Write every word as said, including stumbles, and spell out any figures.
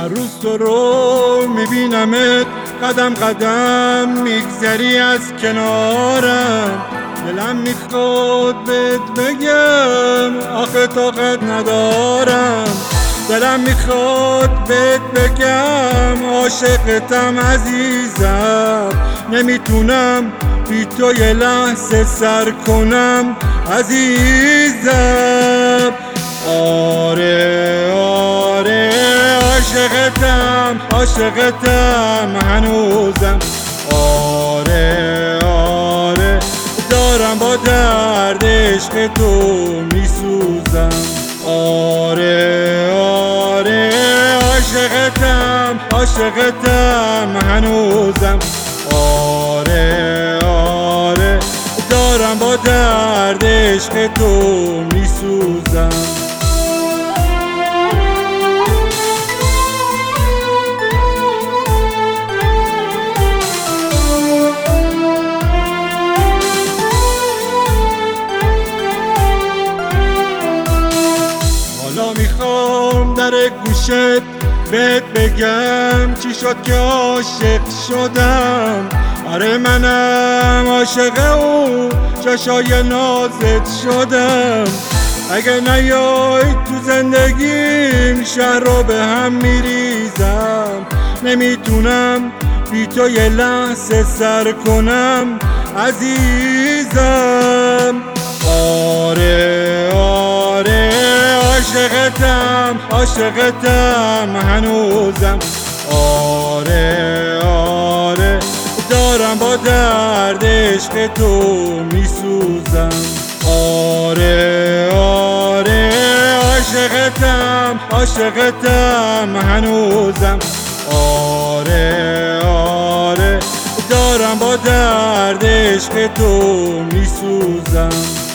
هر روز تو رو میبینمت، قدم قدم میگذری از کنارم. دلم میخواد بهت بگم آخه طاقت ندارم. دلم میخواد بهت بگم عاشقتم عزیزم. نمیتونم بی تو یه لحظه سر کنم عزیزم. آره آره عاشقتم عاشقتم هنوزم. آره آره دارم با درد عشق تو میسوزم. آره آره عاشقتم عاشقتم هنوزم. آره آره دارم با درد عشق تو میسوزم. حالا میخوام در گوشت بهت بگم چی شد که عاشق شدم. آره منم عاشق او چشای نازت شدم. اگه نیای تو زندگیم شهر رو به هم میریزم. نمیتونم بی تو یه لحظه سر کنم عزیزم. آره آره عاشقتم عاشقتم هنوزم. آره آره دارم با درد عشق تو میسوزم. آره آره عاشقتم عاشقتم هنوزم. آره آره دارم با درد عشق تو میسوزم.